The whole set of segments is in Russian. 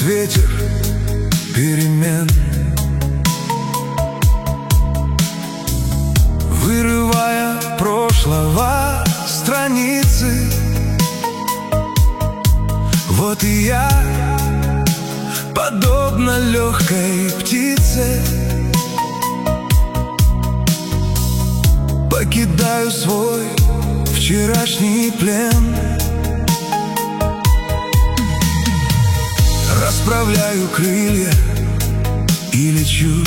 ветер перемен, вырывая прошлого страницы. Вот и я, подобно легкой птице, покидаю свой вчерашний плен. Расправляю крылья и лечу,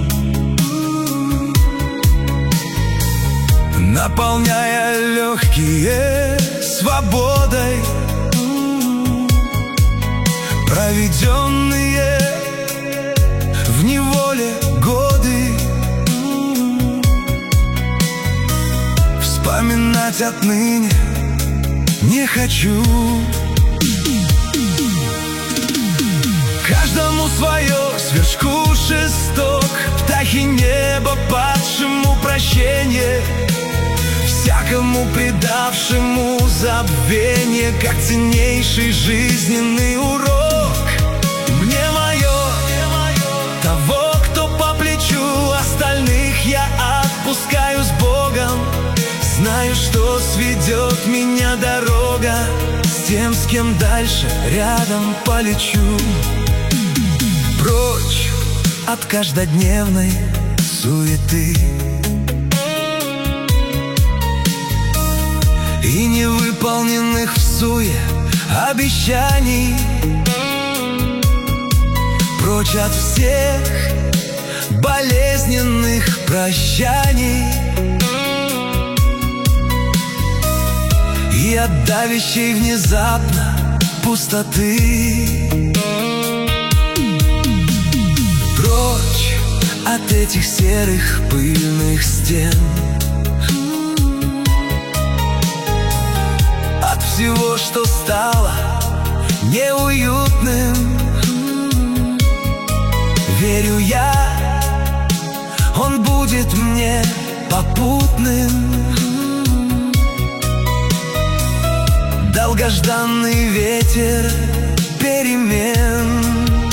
наполняя легкие свободой. Проведенные в неволе годы вспоминать отныне не хочу. Каждому свое, сверчку шесток, птахи неба падшему прощение, всякому предавшему забвение, как ценнейший жизненный урок. Мне мое, того, кто по плечу, остальных я отпускаю с Богом. Знаю, что сведет меня дорога с тем, с кем дальше рядом полечу. Прочь от каждодневной суеты и невыполненных всуе обещаний. Прочь от всех болезненных прощаний и от давящей внезапно пустоты. Прочь от этих серых пыльных стен, от всего, что стало неуютным. Верю я, он будет мне попутным. Долгожданный ветер перемен.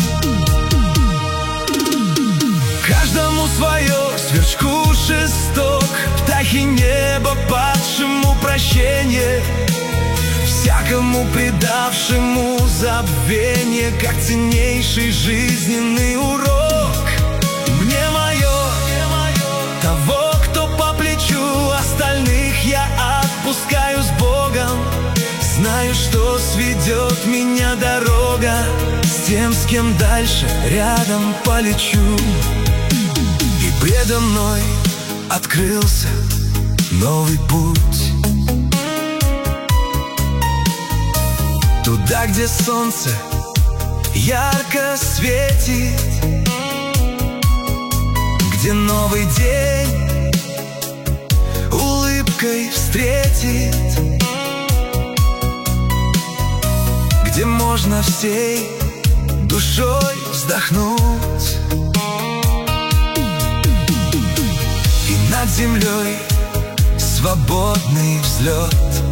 Каждому свое, сверчку шесток, птахи неба падшему прощение, всякому предавшему забвение, как ценнейший жизненный урок. Мне мое, того, кто по плечу, остальных я отпускаю с Богом. Знаю, что сведет меня дорога с тем, с кем дальше рядом полечу. И предо мной открылся новый путь, туда, где солнце ярко светит, где новый день улыбкой встретит, где можно всей душой вздохнуть, и над землей свободный взлет.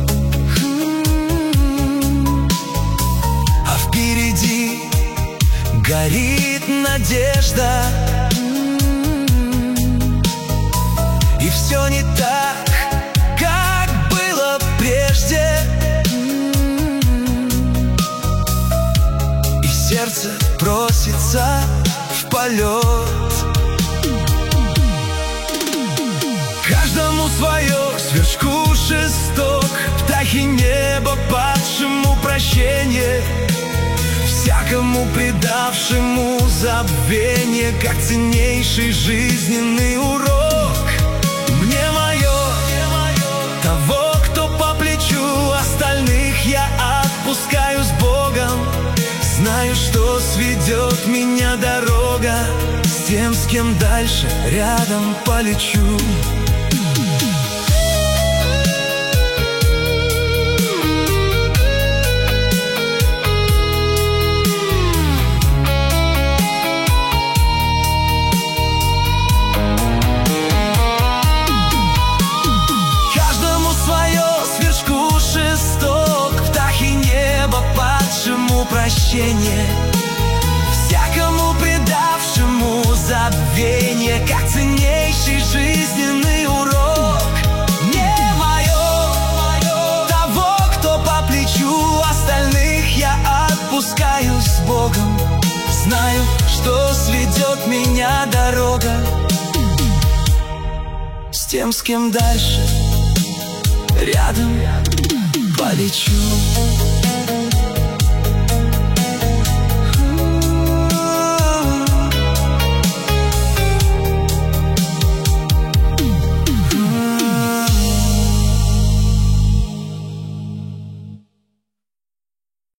А впереди горит надежда, и все не так, как было прежде. Сердце просится в полет. Каждому свое, сверчку шесток, птахи неба падшему прощение, всякому предавшему забвение, как ценнейший жизненный урок. Мне мое, того, кто по плечу, остальных я отпускаю с Богом. Знаю, что сведет меня дорога с тем, с кем дальше рядом полечу. Каждому свое, сверчку шесток, птахи неба падшему прощение, прикосновение, как ценнейший жизненный урок. Не мое, того, кто по плечу остальных, я отпускаю с Богом. Знаю, что сведет меня дорога с тем, с кем дальше рядом полечу.